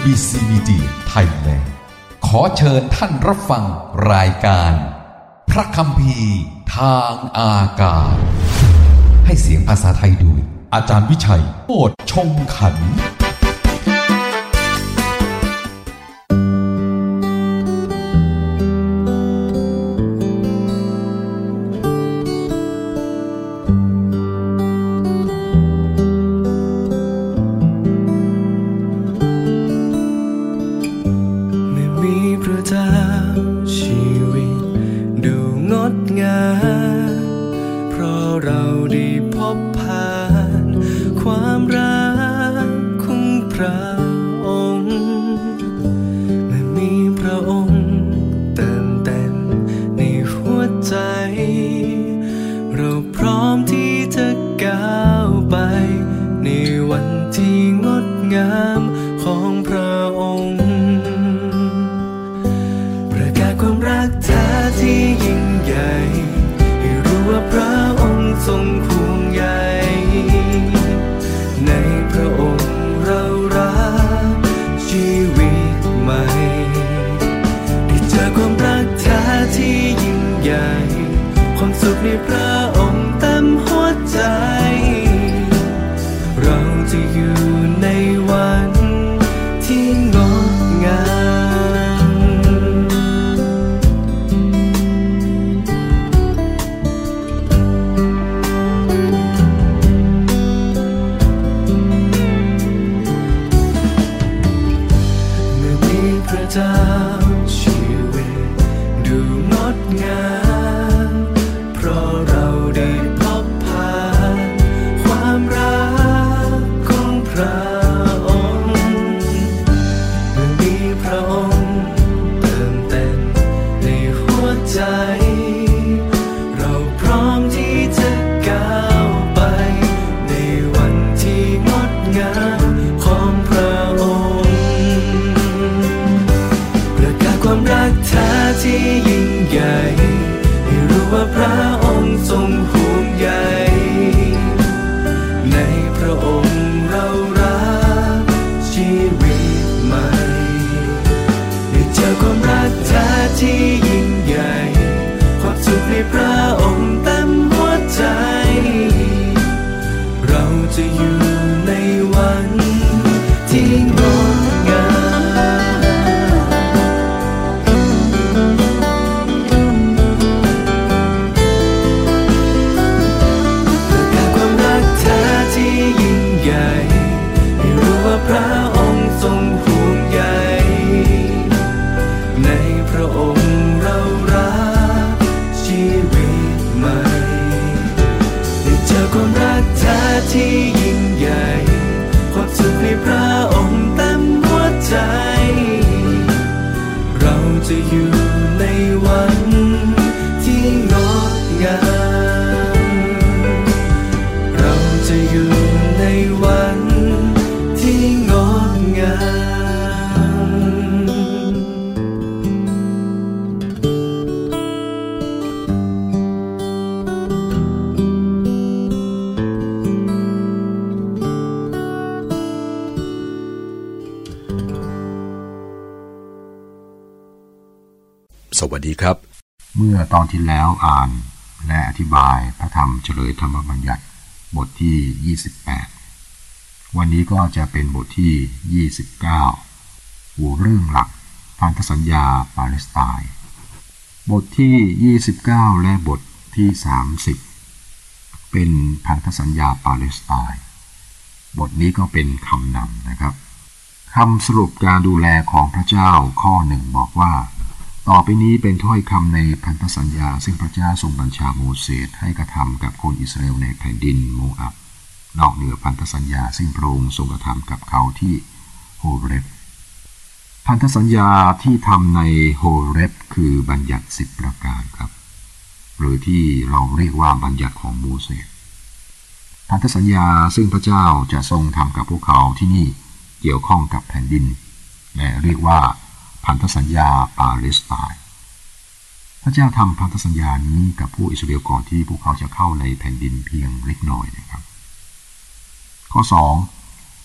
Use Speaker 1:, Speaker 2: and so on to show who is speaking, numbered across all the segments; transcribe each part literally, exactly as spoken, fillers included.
Speaker 1: บี ซี Media Thailand ขอเชิญท่านรับฟังรายการพระคัมภีร์ทางอากาศให้เสียงภาษาไทยโดยอาจารย์วิชัยโอษฐ์ชงขันธ์
Speaker 2: สวัสดีครับ
Speaker 3: เมื่อตอนที่แล้วอ่านและอธิบายพระธรรมเฉลยธรรมบัญญัติบทที่ยี่สิบแปดวันนี้ก็จะเป็นบทที่ยี่สิบเก้าหัวเรื่องหลักพันธสัญญาปาเลสไตน์บทที่ยี่สิบเก้าและบทที่สามสิบเป็นพันธสัญญาปาเลสไตน์บทนี้ก็เป็นคำนำนะครับคำสรุปการดูแลของพระเจ้าข้อหนึ่งบอกว่าต่อไปนี้เป็นถ้อยคำในพันธสัญญาซึ่งพระเจ้าทรงบัญชาโมเสสให้กระทำกับคนอิสราเอลในแผ่นดินโมอับนอกเหนือพันธสัญญาซึ่งพระองค์ทรงกระทำกับเขาที่โฮเรบพันธสัญญาที่ทำในโฮเรบคือบัญญัติสิบประการครับหรือที่เราเรียกว่าบัญญัติของโมเสสพันธสัญญาซึ่งพระเจ้าจะทรงทำกับพวกเขาที่นี่เกี่ยวข้องกับแผ่นดินและเรียกว่าพันธสัญญาปาเลสไตน์พระเจ้าทำพันธสัญญานี้กับผู้อิสราเอลก่อนที่พวกเขาจะเข้าในแผ่นดินเพียงเล็กน้อยนะครับข้อสอง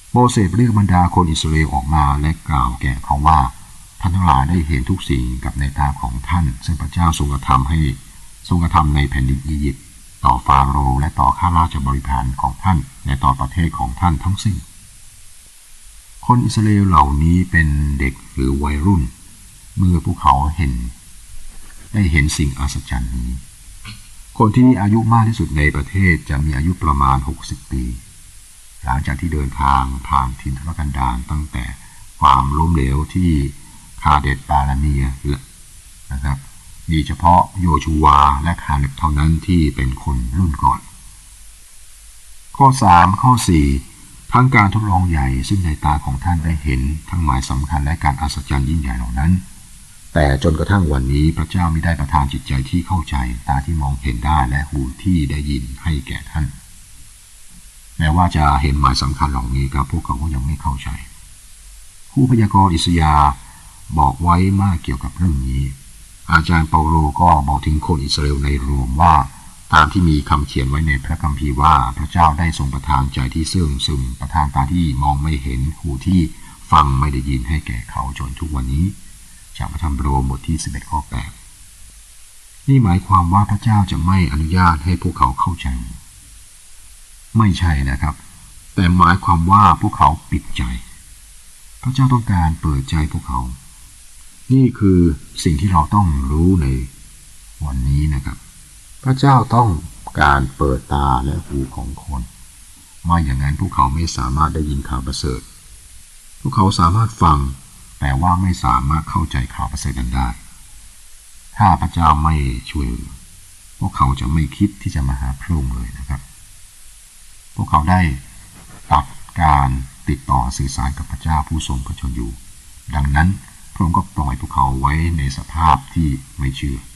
Speaker 3: โมเสสเรียกบรรดาคนอิสราเอลออกมาและกล่าวแก่เขาว่าท่านทั้งหลายได้เห็นทุกสิ่งกับในตาของท่านซึ่งพระเจ้าทรงกระทำให้ทรงกระทำในแผ่นดินอียิปต์ต่อฟาโรห์และต่อข้าราชบริพารของท่านและต่อประเทศของท่านทั้งสิ้นคนอิสราเอลเหล่านี้เป็นเด็กหรือวัยรุ่นเมื่อพวกเขาเห็นได้เห็นสิ่งอัศจรรย์นี้คนที่มีอายุมากที่สุดในประเทศจะมีอายุประมาณหกสิบปีหลังจากที่เดินทางผ่านถิ่นทุรกันดารตั้งแต่ความล้มเหลวที่คาเดตบาราเนียนะครับมีเฉพาะโยชูวาและคาเลบเท่านั้นที่เป็นคนรุ่นก่อนข้อสามข้อสี่ทั้งการทดลองใหญ่ซึ่งในตาของท่านได้เห็นทั้งหมายสำคัญและการอัศจรรย์ยิ่งใหญ่เหล่านั้นแต่จนกระทั่งวันนี้พระเจ้ามิได้ประทานจิตใจที่เข้าใจตาที่มองเห็นได้และหูที่ได้ยินให้แก่ท่านแม้ว่าจะเห็นหมายสำคัญเหล่านี้ครับพวกเขาก็ยังไม่เข้าใจผู้พยากรณ์อิสยาห์บอกไว้มากเกี่ยวกับเรื่องนี้อาจารย์เปาโลก็บอกถึงคนอิสราเอลในโรมว่าตามที่มีคำเขียนไว้ในพระคัมภีร์ว่าพระเจ้าได้ทรงประทานใจที่เสื่องซึมประทานตาที่มองไม่เห็นหูที่ฟังไม่ได้ยินให้แก่เขาจนทุกวันนี้จากพระธรรมโรมบทที่สิบเอ็ดข้อแปดนี่หมายความว่าพระเจ้าจะไม่อนุญาตให้พวกเขาเข้าใจไม่ใช่นะครับแต่หมายความว่าพวกเขาปิดใจพระเจ้าต้องการเปิดใจพวกเขานี่คือสิ่งที่เราต้องรู้ในวันนี้นะครับพระเจ้าต้องการเปิดตาและหูของคนไม่อย่างนั้นพวกเขาไม่สามารถได้ยินข่าวประเสริฐพวกเขาสามารถฟังแต่ว่าไม่สามารถเข้าใจข่าวประเสริฐนั้นได้ถ้าพระเจ้าไม่ช่วยพวกเขาจะไม่คิดที่จะมาหาพระองค์เลยนะครับพวกเขาได้ตัดการติดต่อสื่อสารกับพระเจ้าผู้ทรงพระชนอยู่ดังนั้นพระองค์ก็ปล่อยพวกเขาไว้ในสภาพที่ไม่เชื่อ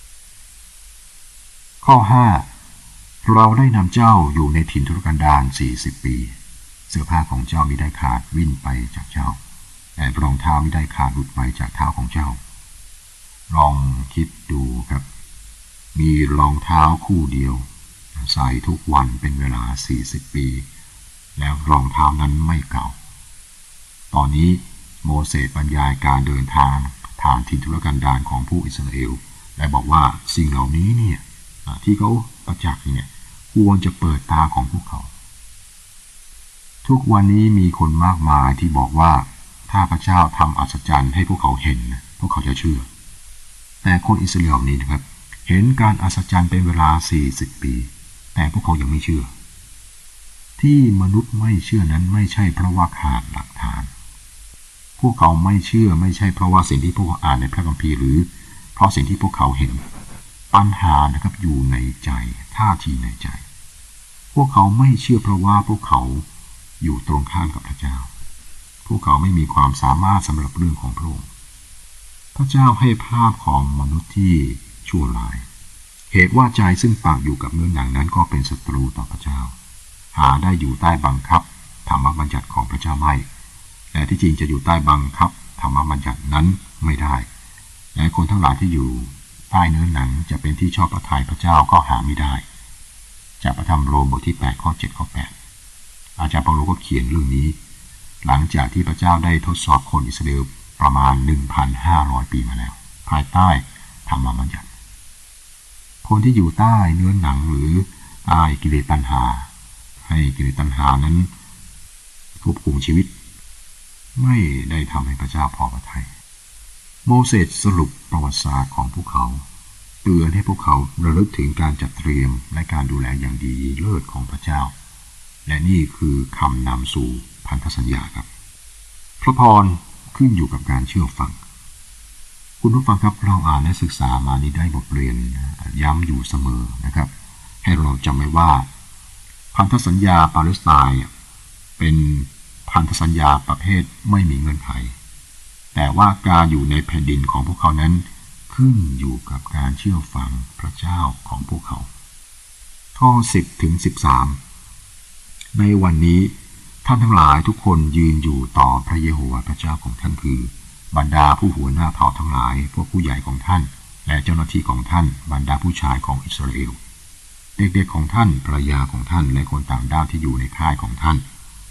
Speaker 3: ข้อห้าเราได้นำเจ้าอยู่ในถิ่นทุรกันดารสี่สิบปีเสื้อผ้าของเจ้ามิได้ขาดวิ่นไปจากเจ้าแต่รองเท้ามิได้ขาดหลุดไปจากเท้าของเจ้าลองคิดดูครับมีรองเท้าคู่เดียวใส่ทุกวันเป็นเวลาสี่สิบปีแล้วรองเท้านั้นไม่เก่าตอนนี้โมเสสบรรยายการเดินทางทางถิ่นทุรกันดารของผู้อิสราเอลและบอกว่าสิ่งเหล่านี้เนี่ยที่เขาประจักษ์เนี่ยควรจะเปิดตาของพวกเขาทุกวันนี้มีคนมากมายที่บอกว่าถ้าพระเจ้าทำอัศจรรย์ให้พวกเขาเห็นพวกเขาจะเชื่อแต่คนอิสราเอลนี้นะครับเห็นการอัศจรรย์เป็นเวลาสี่สิบปีแต่พวกเขายังไม่เชื่อที่มนุษย์ไม่เชื่อนั้นไม่ใช่เพราะว่าขาดหลักฐานพวกเขาไม่เชื่อไม่ใช่เพราะว่าสิ่งที่พวกเขาอ่านในพระคัมภีร์หรือเพราะสิ่งที่พวกเขาเห็นปัญหานะครับอยู่ในใจท่าทีในใจพวกเขาไม่เชื่อเพราะว่าพวกเขาอยู่ตรงข้ามกับพระเจ้าพวกเขาไม่มีความสามารถสำหรับเรื่องของพระองค์พระเจ้าให้ภาพของมนุษย์ที่ชั่วร้ายเหตุว่าใจซึ่งปากอยู่กับเนื้อหนังนั้นก็เป็นศัตรูต่อพระเจ้าหาได้อยู่ใต้บังคับธรรมบัญญัติของพระเจ้าไม่แต่ที่จริงจะอยู่ใต้บังคับธรรมบัญญัตินั้นไม่ได้และคนทั้งหลายที่อยู่ใต้เนื้อหนังจะเป็นที่ชอบพระทัยพระเจ้าก็หาไม่ได้จากพระธรรมโรมบทที่แปดข้อเจ็ดข้อแปดอาจารย์เปาโลก็เขียนเรื่องนี้หลังจากที่พระเจ้าได้ทดสอบคนอิสราเอลประมาณ หนึ่งพันห้าร้อย ปีมาแล้วภายใต้ธรรมบัญญัติคนที่อยู่ใต้เนื้อหนังหรืออายกิเลสตัณหาให้กิเลสตัณหานั้นควบคุมชีวิตไม่ได้ทำให้พระเจ้าพอพระทัยโมเสสสรุปประวัติศาสตร์ของพวกเขาเตือนให้พวกเขาระลึกถึงการจัดเตรียมและการดูแลอย่างดีเลิศของพระเจ้าและนี่คือคำนำสู่พันธสัญญาครับพระพรขึ้นอยู่กับการเชื่อฟังคุณผู้ฟังครับเราอ่านและศึกษามานี้ได้บทเรียนย้ำอยู่เสมอนะครับให้เราจำไว้ว่าพันธสัญญาปาเลสไตน์เป็นพันธสัญญาประเภทไม่มีเงื่อนไขแต่ว่าการอยู่ในแผ่นดินของพวกเขานั้นขึ้นอยู่กับการเชื่อฟังพระเจ้าของพวกเขาข้อสิบถึงสิบสามในวันนี้ท่านทั้งหลายทุกคนยืนอยู่ต่อพระเยโฮวาห์พระเจ้าของท่านคือบรรดาผู้หัวหน้าเผ่าทั้งหลายพวกผู้ใหญ่ของท่านและเจ้าหน้าที่ของท่านบรรดาผู้ชายของอิสราเอลเด็กๆของท่านภรรยาของท่านและคนต่างด้าวที่อยู่ในค่ายของท่าน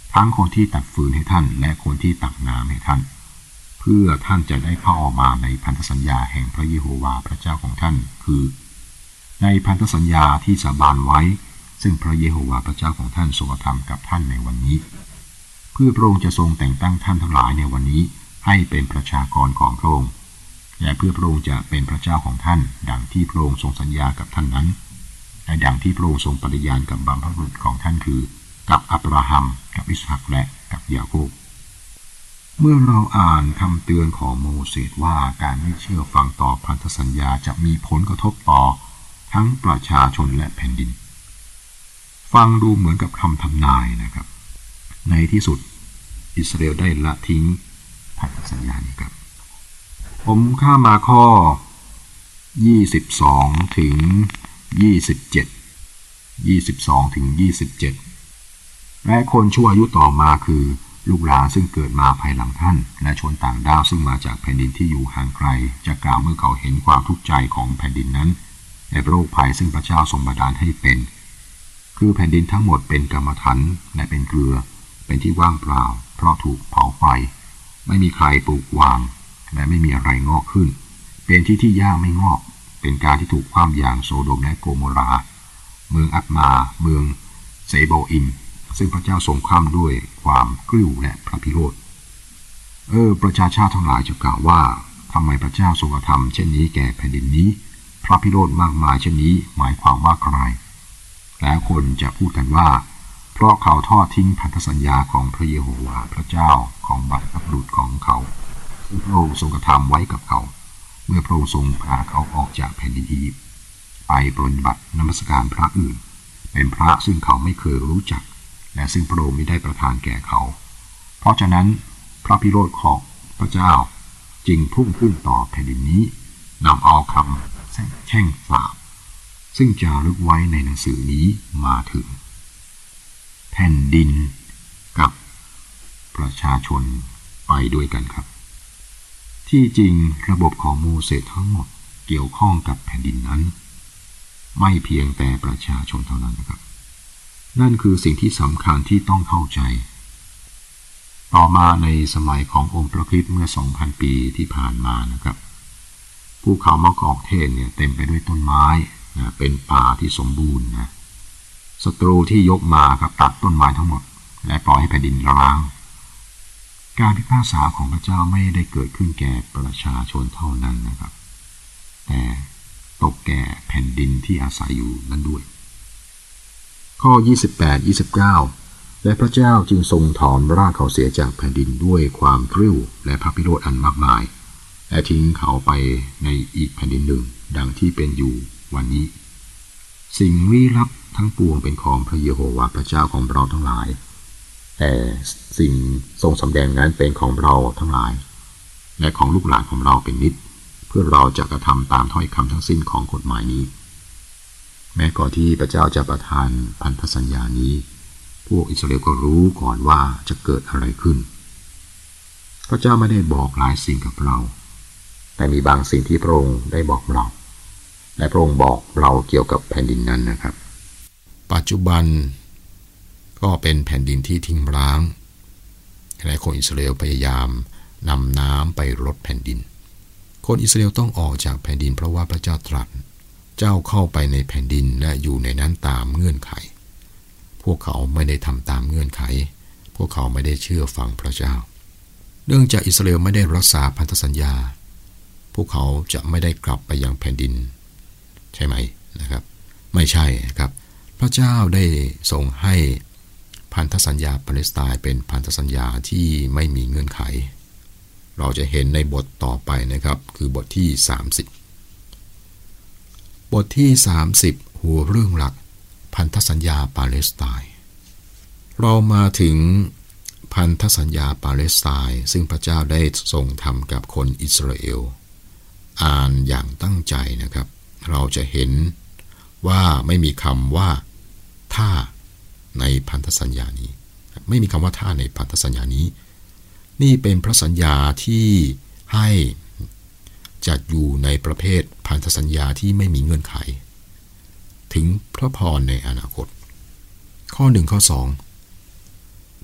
Speaker 3: ทั้งคนที่ตักฟืนให้ท่านและคนที่ตักน้ำให้ท่านเพื่อท่านจะได้เข้าออกมาในพันธสัญญาแห่งพระเยโฮวาห์พระเจ้าของท่านคือในพันธสัญญาที่สาบานไว้ซึ่งพระเยโฮวาห์พระเจ้าของท่านทรงกระทำกับท่านในวันนี้เพื่อพระองค์จะทรงแต่งตั้งท่านทั้งหลายในวันนี้ให้เป็นประชากรของพระองค์และเพื่อพระองค์จะเป็นพระเจ้าของท่านดังที่พระองค์ทรงสัญญากับท่านนั้นและดังที่พระองค์ทรงปฏิญาณกับบรรพบุรุษของท่านคือกับอับราฮัมกับอิสฮักและกับยาโคบเมื่อเราอ่านคำเตือนของโมเสสว่าการไม่เชื่อฟังต่อพันธสัญญาจะมีผลกระทบต่อทั้งประชาชนและแผ่นดินฟังดูเหมือนกับคำทำนายนะครับในที่สุดอิสราเอลได้ละทิ้งพันธสัญญานี้ครับผมข้ามาข้อยี่สิบสองถึงยี่สิบเจ็ด ยี่สิบสองถึงยี่สิบเจ็ดและคนชั่วอายุต่อมาคือลูกหลานซึ่งเกิดมาภายหลังท่านและชนต่างดาวซึ่งมาจากแผ่นดินที่อยู่ห่างไกลจะกล่าวเมื่อเขาเห็นความทุกข์ใจของแผ่นดินนั้นและโรคภัยซึ่งพระเจ้าทรงบันดาลให้เป็นคือแผ่นดินทั้งหมดเป็นกรรมฐานและเป็นเกลือเป็นที่ว่างเปล่าเพราะถูกเผาไฟไม่มีใครปลูกวางและไม่มีอะไรงอกขึ้นเป็นที่ที่หญ้าไม่งอกเป็นการที่ถูกคว่ำอย่างโซโดมและโกโมราเมืองอัดมาเมืองเซโบอิมซึ่งพระเจ้าทรงคว่ำด้วยความกริ้วและพระพิโรธเออประชาชาติทั้งหลายจะกล่าวว่าทำไมพระเจ้าทรงกระทำเช่นนี้แก่แผ่นดินนี้พระพิโรธมากมายเช่นนี้หมายความว่าใครแล้วคนจะพูดกันว่าเพราะเขาทอดทิ้งพันธสัญญาของพระเยโฮวาห์พระเจ้าของบรรพบุรุษของเขาซึ่งพระองค์ทรงกระทำไว้กับเขาเมื่อพระองค์ทรงพาเขาออกจากแผ่นดินอียิปต์ไปปฏิบัตินมัสการพระอื่นเป็นพระซึ่งเขาไม่เคยรู้จักและซึ่งพระองค์ไม่ได้ประทานแก่เขาเพราะฉะนั้นพระพิโรธของพระเจ้าจึงพุ่งขึ้นต่อแผ่นดินนี้นำเอาคำแช่งสาปซึ่งจารึกไว้ในหนังสือนี้มาถึงแผ่นดินกับประชาชนไปด้วยกันครับที่จริงระบบของโมเสสทั้งหมดเกี่ยวข้องกับแผ่นดินนั้นไม่เพียงแต่ประชาชนเท่านั้นนะครับนั่นคือสิ่งที่สำคัญที่ต้องเข้าใจต่อมาในสมัยขององค์พระคริสต์เมื่อ สองพัน ปีที่ผ่านมานะครับภูเขามะกอกเทศเนี่ยเต็มไปด้วยต้นไม้นะเป็นป่าที่สมบูรณ์นะศัตรูที่ยกมาครับตัดต้นไม้ทั้งหมดและปล่อยให้แผ่นดินร้างการพิพากษาของพระเจ้าไม่ได้เกิดขึ้นแก่ประชาชนเท่านั้นนะครับแต่ตกแก่แผ่นดินที่อาศัยอยู่นั้นด้วยข้อยี่สิบแปด ยี่สิบเก้าและพระเจ้าจึงทรงถอนรากเขาเสียจากแผ่นดินด้วยความกริ้วและพระพิโรธอันมากมายและทิ้งเขาไปในอีกแผ่นดินหนึ่งดังที่เป็นอยู่วันนี้สิ่งลี้ลับทั้งปวงเป็นของพระเยโฮวาห์พระเจ้าของเราทั้งหลายแต่สิ่งทรงสำแดงนั้นเป็นของเราทั้งหลายและของลูกหลานของเราเป็นนิจเพื่อเราจะกระทำตามถ้อยคำทั้งสิ้นของกฎหมายนี้แม้ก่อนที่พระเจ้าจะประทานพันธสัญญานี้พวกอิสราเอลก็รู้ก่อนว่าจะเกิดอะไรขึ้นพระเจ้าไม่ได้บอกหลายสิ่งกับเราแต่มีบางสิ่งที่พระองค์ได้บอกเราและพระองค์บอกเราเกี่ยวกับแผ่นดินนั้นนะครับปัจจุบันก็เป็นแผ่นดินที่ทิ้งร้างและคนอิสราเอลพยายามนำน้ำไปรดแผ่นดินคนอิสราเอลต้องออกจากแผ่นดินเพราะว่าพระเจ้าตรัสเจ้าเข้าไปในแผ่นดินและอยู่ในนั้นตามเงื่อนไขพวกเขาไม่ได้ทำตามเงื่อนไขพวกเขาไม่ได้เชื่อฟังพระเจ้าเนื่องจากอิสราเอลไม่ได้รักษาพันธสัญญาพวกเขาจะไม่ได้กลับไปยังแผ่นดินใช่ไหมนะครับไม่ใช่ครับพระเจ้าได้ทรงให้พันธสัญญาปาเลสไตน์เป็นพันธสัญญาที่ไม่มีเงื่อนไขเราจะเห็นในบทต่อไปนะครับคือบทที่สามสิบบทที่สามสิบหัวเรื่องหลักพันธสัญญาปาเลสไตน์เรามาถึงพันธสัญญาปาเลสไตน์ซึ่งพระเจ้าได้ทรงทำกับคนอิสราเอลอ่านอย่างตั้งใจนะครับเราจะเห็นว่าไม่มีคำว่าถ้าในพันธสัญญานี้ไม่มีคำว่าถ้าในพันธสัญญานี้นี่เป็นพระสัญญาที่ให้จัดอยู่ในประเภทพันธสัญญาที่ไม่มีเงื่อนไขถึงพระพรในอนาคตข้อหนึ่งข้อสอง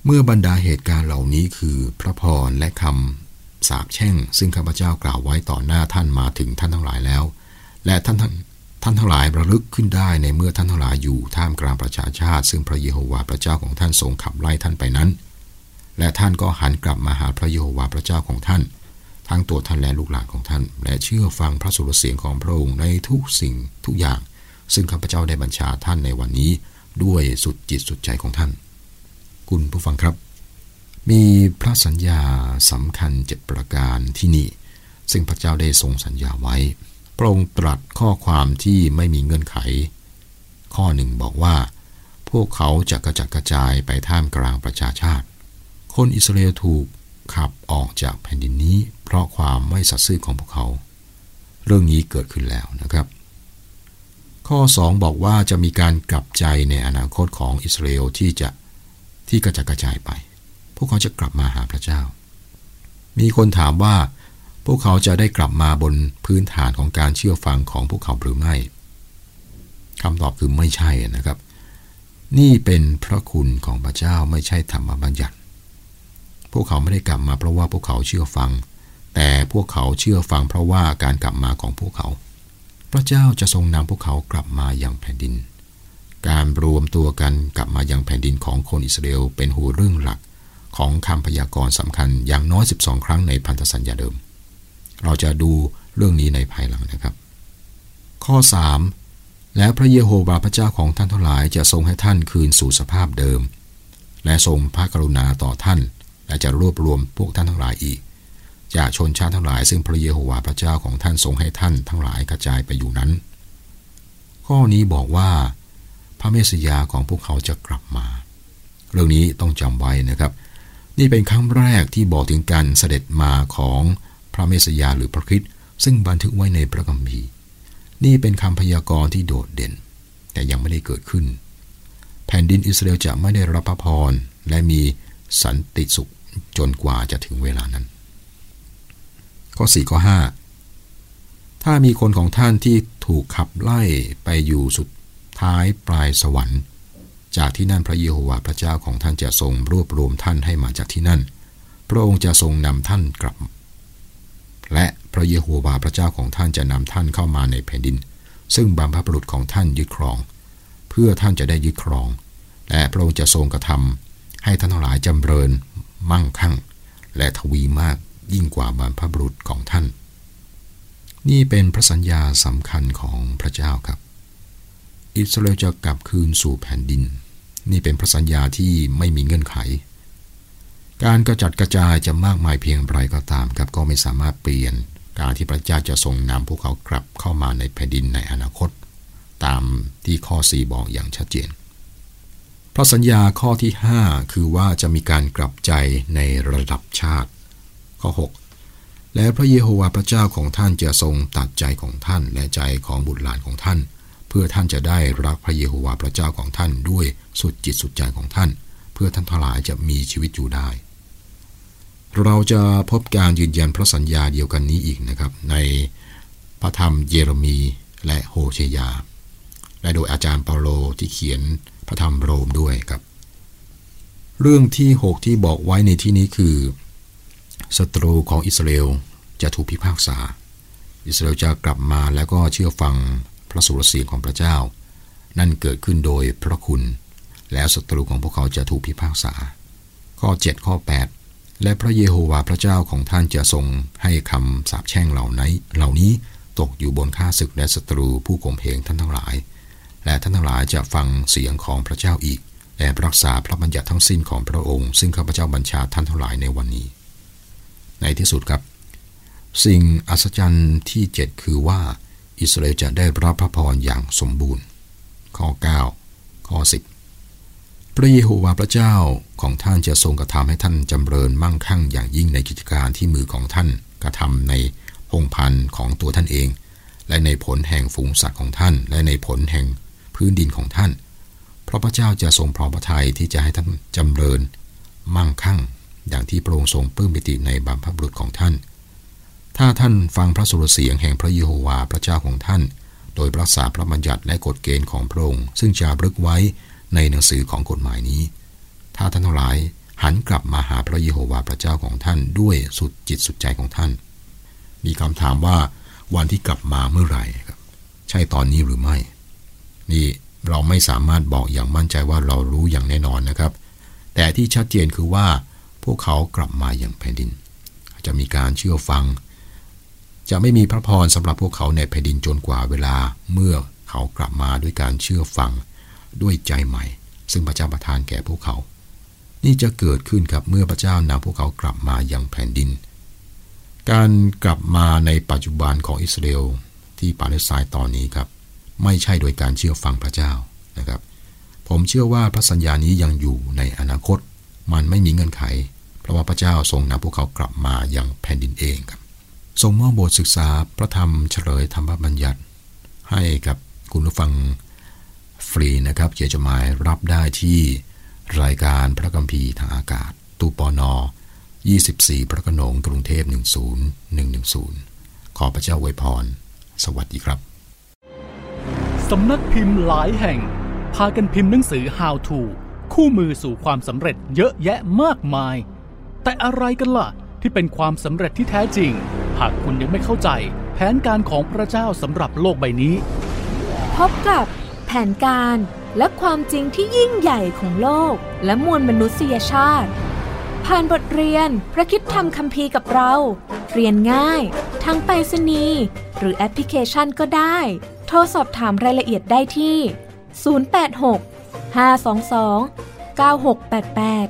Speaker 3: เมื่อบรรดาเหตุการณ์เหล่านี้คือพระพรและคำสาปแช่งซึ่งข้าพเจ้ากล่าวไว้ต่อหน้าท่านมาถึงท่านทั้งหลายแล้วและท่านท่านท่านทั้งหลายระลึกขึ้นได้ในเมื่อท่านทั้งหลายอยู่ท่ามกลางประชาชาติซึ่งพระเยโฮวาห์พระเจ้าของท่านทรงขับไล่ท่านไปนั้นและท่านก็หันกลับมาหาพระเยโฮวาห์พระเจ้าของท่านทั้งตัวท่านและลูกหลานของท่านและเชื่อฟังพระสุรเสียงของพระองค์ในทุกสิ่งทุกอย่างซึ่งข้าพเจ้าได้บัญชาท่านในวันนี้ด้วยสุดจิตสุดใจของท่านคุณผู้ฟังครับมีพระสัญญาสำคัญเจ็ดประการที่นี่ซึ่งพระเจ้าได้ทรงสัญญาไว้พระองค์ตรัสข้อความที่ไม่มีเงื่อนไขข้อหนึ่งบอกว่าพวกเขาจะกระจัดกระจายไปท่ามกลางประชาชาติคนอิสราเอลถูกขับออกจากแผ่นดินนี้เพราะความไม่สัตย์ซื่อของพวกเขาเรื่องนี้เกิดขึ้นแล้วนะครับข้อสองบอกว่าจะมีการกลับใจในอนาคตของอิสราเอลที่จะที่กระจัดกระจายไปพวกเขาจะกลับมาหาพระเจ้ามีคนถามว่าพวกเขาจะได้กลับมาบนพื้นฐานของการเชื่อฟังของพวกเขาหรือไม่คำตอบคือไม่ใช่นะครับนี่เป็นพระคุณของพระเจ้าไม่ใช่ธรรมบัญญัติพวกเขาไม่ได้กลับมาเพราะว่าพวกเขาเชื่อฟังแต่พวกเขาเชื่อฟังเพราะว่าการกลับมาของพวกเขาพระเจ้าจะทรงนำพวกเขากลับมายังแผ่นดินการรวมตัวกันกลับมายังแผ่นดินของคนอิสราเอลเป็นหัวเรื่องหลักของคำพยากรณ์สำคัญอย่างน้อยสิบสองครั้งในพันธสัญญาเดิมเราจะดูเรื่องนี้ในภายหลังนะครับข้อสามแล้วพระเยโฮวาห์พระเจ้าของท่านทั้งหลายจะทรงให้ท่านคืนสู่สภาพเดิมและทรงพระกรุณาต่อท่านและจะรวบรวมพวกท่านทั้งหลายอีกจากชนชาติทั้งหลายซึ่งพระเยโฮวาห์พระเจ้าของท่านทรงให้ท่านทั้งหลายกระจายไปอยู่นั้นข้อนี้บอกว่าพระเมสสิยาของพวกเขาจะกลับมาเรื่องนี้ต้องจำไว้นะครับนี่เป็นครั้งแรกที่บอกถึงการเสด็จมาของพระเมสสิยาหรือพระคริสต์ซึ่งบันทึกไว้ในพระคัมภีร์นี่เป็นคำพยากรณ์ที่โดดเด่นแต่ยังไม่ได้เกิดขึ้นแผ่นดินอิสราเอลจะไม่ได้รับพระพรและมีสันติสุขจนกว่าจะถึงเวลานั้นข้อสี่ข้อห้าถ้ามีคนของท่านที่ถูกขับไล่ไปอยู่สุดท้ายปลายสวรรค์จากที่นั่นพระเยโฮวาห์พระเจ้าของท่านจะทรงรวบรวมท่านให้มาจากที่นั่นพระองค์จะทรงนำท่านกลับและพระเยโฮวาห์พระเจ้าของท่านจะนำท่านเข้ามาในแผ่นดินซึ่งบรรพบุรุษของท่านยึดครองเพื่อท่านจะได้ยึดครองและพระองค์จะทรงกระทำให้ท่านทั้งหลายจำเริญมั่งคั่งและทวีมากยิ่งกว่าบรรพบุรุษของท่านนี่เป็นพระสัญญาสำคัญของพระเจ้าครับอิสราเอลจะกลับคืนสู่แผ่นดินนี่เป็นพระสัญญาที่ไม่มีเงื่อนไขการกระจัดกระจายจะมากมายเพียงไรก็ตามครับก็ไม่สามารถเปลี่ยนการที่พระเจ้าจะทรงนำพวกเขากลับเข้ามาในแผ่นดินในอนาคตตามที่ข้อสี่บอกอย่างชัดเจนพระสัญญาข้อที่ห้าคือว่าจะมีการกลับใจในระดับชาติข้อหกและพระเยโฮวาห์พระเจ้าของท่านจะทรงตัดใจของท่านและใจของบุตรหลานของท่านเพื่อท่านจะได้รักพระเยโฮวาห์พระเจ้าของท่านด้วยสุดจิตสุดใจของท่านเพื่อท่านทั้งหลายจะมีชีวิตอยู่ได้เราจะพบการยืนยันพระสัญญาเดียวกันนี้อีกนะครับในพระธรรมเยเรมีและโฮเชยาและโดยอาจารย์เปาโลที่เขียนพระธรรมโรมด้วยครับเรื่องที่หกที่บอกไว้ในที่นี้คือศัตรูของอิสราเอลจะถูกพิพากษาอิสราเอลจะกลับมาแล้วก็เชื่อฟังพระสุรเสียงของพระเจ้านั่นเกิดขึ้นโดยพระคุณแล้วศัตรูของพวกเขาจะถูกพิพากษาข้อเจ็ดข้อแปดและพระเยโฮวาห์พระเจ้าของท่านจะทรงให้คำสาปแช่งเหล่านี้เหล่านี้ตกอยู่บนข้าศึกและศัตรูผู้ข่มเหงท่านทั้งหลายและท่านทั้งหลายจะฟังเสียงของพระเจ้าอีกและรักษาพระบัญญัติทั้งสิ้นของพระองค์ซึ่งข้าพเจ้าบัญชาท่านทั้งหลายในวันนี้ในที่สุดครับสิ่งอัศจรรย์ที่เจ็ดคือว่าอิสราเอลจะได้รับพระพรอย่างสมบูรณ์ข้อเก้าข้อสิบพระเยโฮวาห์พระเจ้าของท่านจะทรงกระทำให้ท่านจำเริญมั่งคั่งอย่างยิ่งในกิจการที่มือของท่านกระทำในพงศ์พันธุ์ของตัวท่านเองและในผลแห่งฝูงสัตว์ของท่านและในผลแห่งพื้นดินของท่านเพราะพระเจ้าจะทรงพร้อมพระทัยที่จะให้ท่านจำเริญมั่งคั่งอย่างที่พระองค์ทรงปลื้มปิติในบรรพบุรุษของท่านถ้าท่านฟังพระสุรเสียงแห่งพระเยโฮวาห์พระเจ้าของท่านโดยรักษาพระบัญญัติและกฎเกณฑ์ของพระองค์ซึ่งจารึกไว้ในหนังสือของกฎหมายนี้ถ้าท่านทั้งหลายหันกลับมาหาพระเยโฮวาห์พระเจ้าของท่านด้วยสุดจิตสุดใจของท่านมีคำถามว่าวันที่กลับมาเมื่อไหร่ครับใช่ตอนนี้หรือไม่นี่เราไม่สามารถบอกอย่างมั่นใจว่าเรารู้อย่างแน่นอนนะครับแต่ที่ชัดเจนคือว่าพวกเขากลับมาอย่างแผ่นดินจะมีการเชื่อฟังจะไม่มีพระพรสำหรับพวกเขาในแผ่นดินจนกว่าเวลาเมื่อเขากลับมาด้วยการเชื่อฟังด้วยใจใหม่ซึ่งพระเจ้าประทานแก่พวกเขานี่จะเกิดขึ้นครับเมื่อพระเจ้านำพวกเขากลับมายังแผ่นดินการกลับมาในปัจจุบันของอิสราเอลที่ปาเลสไตน์ตอนนี้ครับไม่ใช่โดยการเชื่อฟังพระเจ้านะครับผมเชื่อว่าพระสัญญานี้ยังอยู่ในอนาคตมันไม่มีเงื่อนไขเพราะว่าพระเจ้าทรงนำพวกเขากลับมายังแผ่นดินเองครับทรงมอบบทศึกษาพระธรรมเฉลยธรรมบัญญัติให้กับคุณผู้ฟังฟรีนะครับเขียนจดหมายรับได้ที่รายการพระคัมภีร์ทางอากาศตู้ปนยี่สิบสี่พระโขนงกรุงเทพหนึ่งศูนย์หนึ่งหนึ่งศูนย์ขอพระเจ้าอวยพรสวัสดีครับ
Speaker 4: สำนักพิมพ์หลายแห่งพากันพิมพ์หนังสือ How to คู่มือสู่ความสำเร็จเยอะแยะมากมายแต่อะไรกันล่ะที่เป็นความสำเร็จที่แท้จริงหากคุณยังไม่เข้าใจแผนการของพระเจ้าสำหรับโลกใบนี้
Speaker 5: พบกับแผนการและความจริงที่ยิ่งใหญ่ของโลกและมวลมนุษยชาติผ่านบทเรียนพระคริสตธรรมคัมภีร์กับเราเรียนง่ายทางไปรษณีย์หรือแอปพลิเคชันก็ได้โทรสอบถามรายละเอียดได้ที่ศูนย์ แปด หก ห้า สอง สอง เก้า หก แปด แปด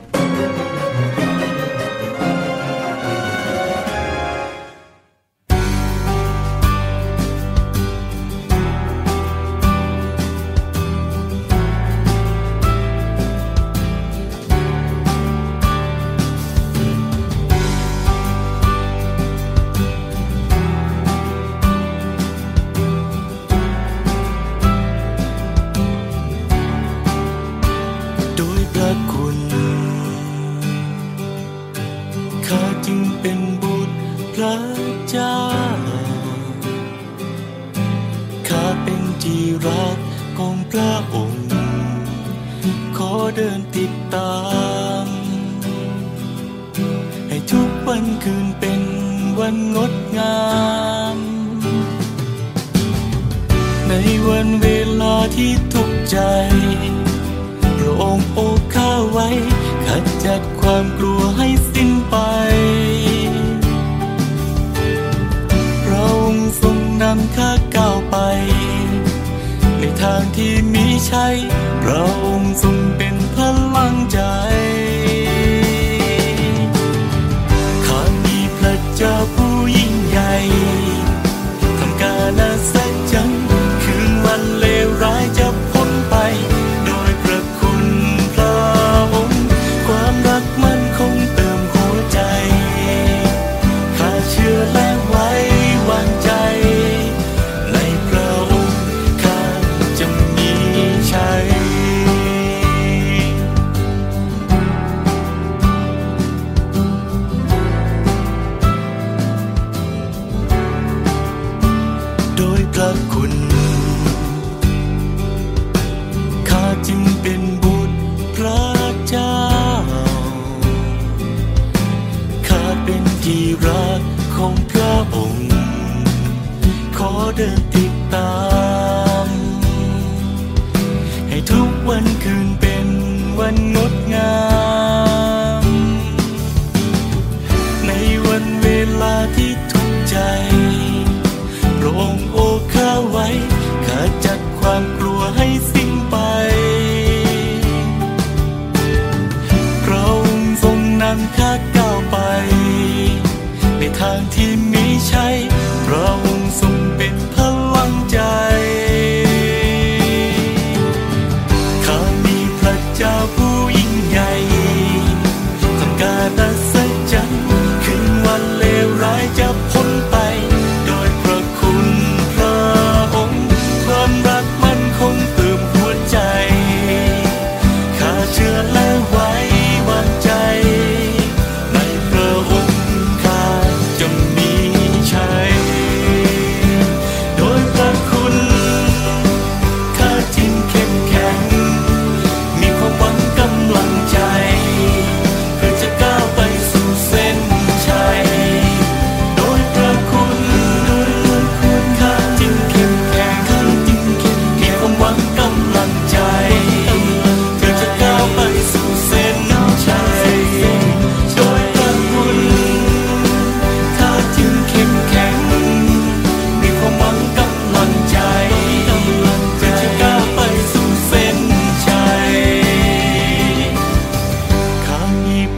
Speaker 6: จะมี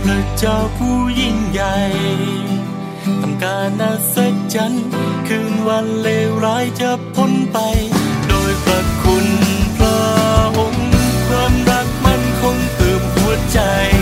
Speaker 6: พระเจ้าผู้ยิ่งใหญ่ทำการอัศจรรย์คืนวันเลวร้ายจะพ้นไปโดยพระคุณพระองค์ความรักมันคงเติมหัวใจ